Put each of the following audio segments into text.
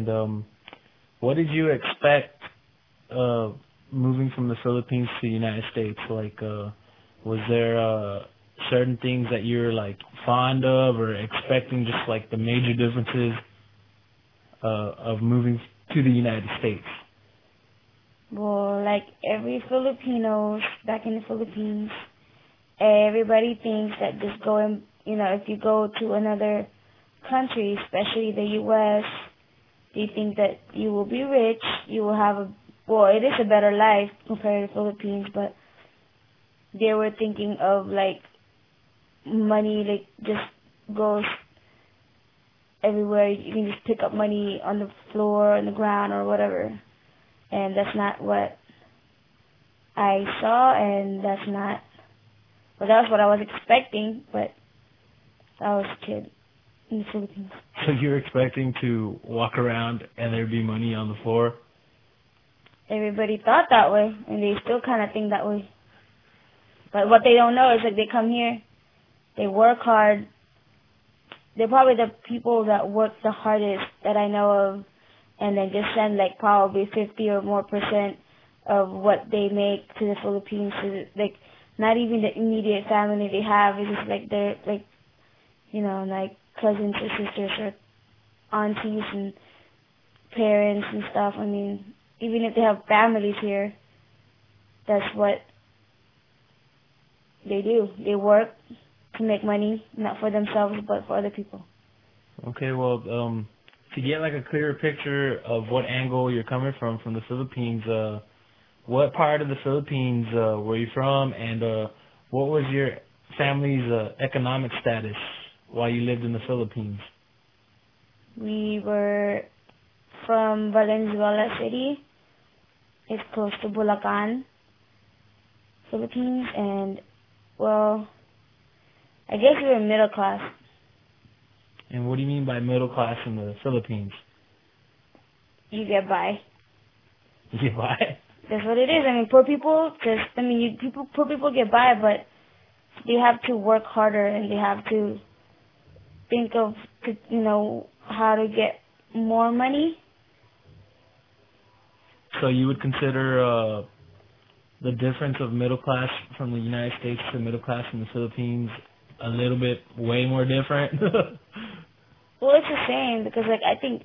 And what did you expect moving from the Philippines to the United States? Like, was there certain things that you're like fond of or expecting, just like the major differences of moving to the United States? Well, like every Filipinos back in the Philippines, everybody thinks that just going, if you go to another country, especially the U.S., they think that you will be rich, you will have it is a better life compared to the Philippines, but they were thinking of like money, like just goes everywhere. You can just pick up money on the floor, on the ground, or whatever. And that's not what I saw, and that was what I was expecting, but I was a kid in the Philippines. So you're expecting to walk around and there'd be money on the floor? Everybody thought that way, and they still kind of think that way. But what they don't know is, like, they come here, they work hard. They're probably the people that work the hardest that I know of, and then just send, like, probably 50 or more % of what they make to the Philippines. So, like, not even the immediate family they have. It's just, like, they're, like, like cousins or sisters or aunties and parents and stuff. I mean, even if they have families here, that's what they do. They work to make money, not for themselves, but for other people. Okay, well, to get like a clearer picture of what angle you're coming from the Philippines, what part of the Philippines were you from, and what was your family's economic status while you lived in the Philippines? We were from Valenzuela City. It's close to Bulacan, Philippines, and, well, I guess we were middle class. And what do you mean by middle class in the Philippines? You get by. You get by? That's what it is. I mean, poor people poor people get by, but they have to work harder, and they have to think of, how to get more money. So you would consider the difference of middle class from the United States to middle class in the Philippines a little bit way more different? Well, it's the same, because, like, I think,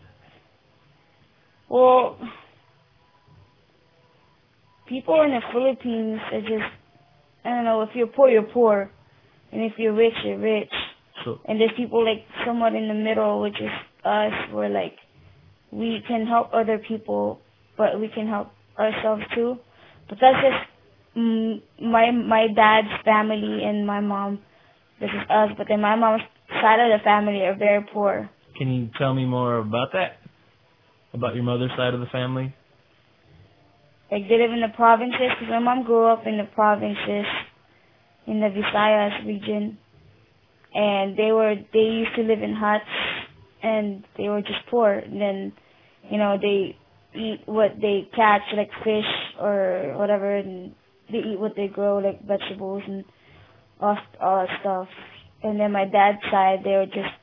people in the Philippines are just, I don't know, if you're poor, you're poor. And if you're rich, you're rich. So, and there's people, like, somewhat in the middle, which is us, where, like, we can help other people, but we can help ourselves too. But that's just my dad's family and my mom. This is us. But then my mom's side of the family are very poor. Can you tell me more about that? About your mother's side of the family? Like, they live in the provinces, because my mom grew up in the provinces, in the Visayas region. And they used to live in huts, and they were just poor. And then, they eat what they catch, like fish or whatever, and they eat what they grow, like vegetables and all that stuff. And then my dad's side, they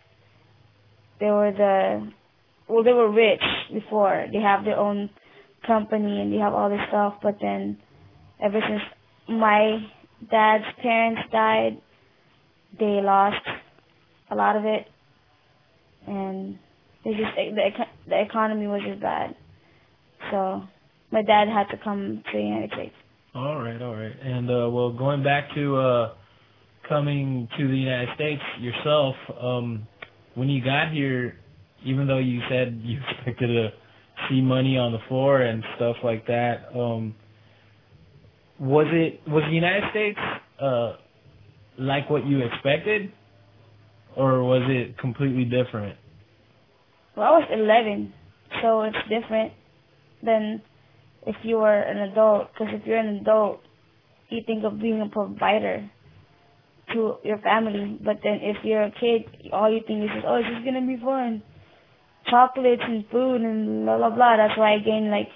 were rich before. They have their own company and they have all this stuff, but then ever since my dad's parents died, they lost a lot of it, and the economy was just bad. So my dad had to come to the United States. All right. And well, going back to coming to the United States yourself, when you got here, even though you said you expected to see money on the floor and stuff like that, was the United States like what you expected, or was it completely different? Well, I was 11, so it's different than if you were an adult, because if you're an adult, you think of being a provider to your family, but then if you're a kid, all you think is, it's just gonna be fun. Chocolates and food and blah, blah, blah. That's why I gained like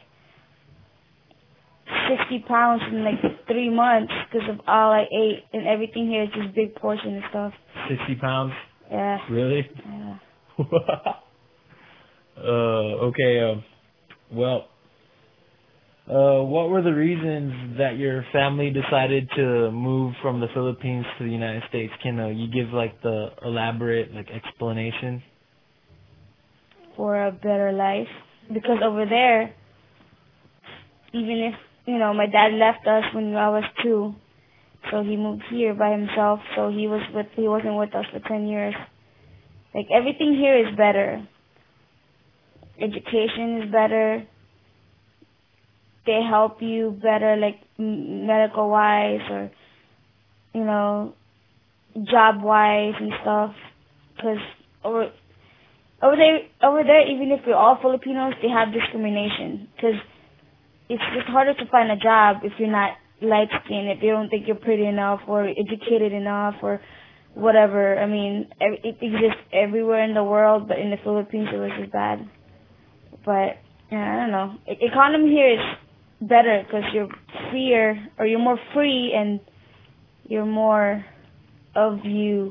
60 pounds in like 3 months, because of all I ate, and everything here is just big portion and stuff. 60 pounds? Yeah. Really? Yeah. Okay. Well, what were the reasons that your family decided to move from the Philippines to the United States? Can you give like the elaborate like explanation? For a better life. Because over there, even if, my dad left us when I was 2, so he moved here by himself, so he wasn't with us for 10 years. Like, everything here is better. Education is better. They help you better, like, medical-wise or, job-wise and stuff. Because over there, even if you're all Filipinos, they have discrimination. Because it's just harder to find a job if you're not light-skinned, if they don't think you're pretty enough or educated enough or whatever. I mean, it exists everywhere in the world, but in the Philippines it was just bad. But, yeah, I don't know. Economy here is better because you're freer, or you're more free, and you're more of you,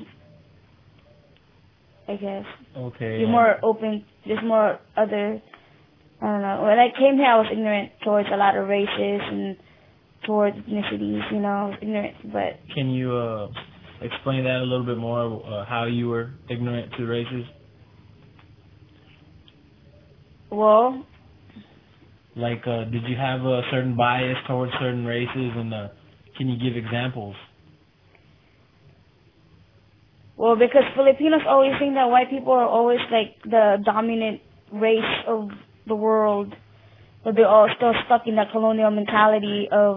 I guess. Okay. You're more open. There's more other, I don't know. When I came here, I was ignorant towards a lot of races and towards ethnicities, I was ignorant, but... Can you explain that a little bit more, how you were ignorant to races? Well... Like, did you have a certain bias towards certain races, and can you give examples? Well, because Filipinos always think that white people are always like the dominant race of the world, but they're all still stuck in that colonial mentality of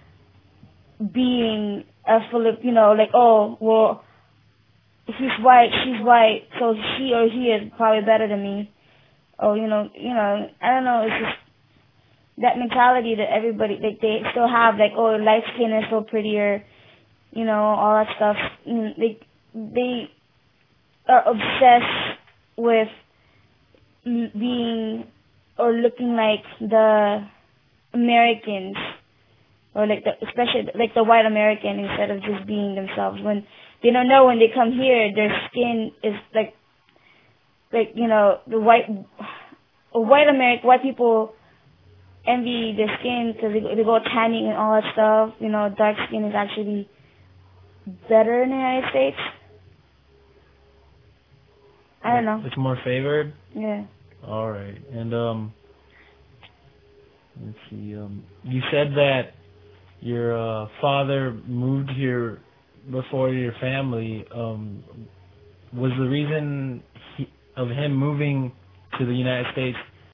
being a Filipino, like, oh, well, if he's white, she's white, so she or he is probably better than me. Oh, I don't know, it's just that mentality that everybody, like, they still have, like, oh, light skin is so prettier, all that stuff. They are obsessed with being or looking like the Americans, or like especially like the white American, instead of just being themselves. When they don't know, when they come here, their skin is like the white people envy their skin because they go tanning and all that stuff. Dark skin is actually better in the United States. I don't know. It's more favored? Yeah. All right. And let's see. You said that your father moved here before your family. Was the reason of him moving to the United States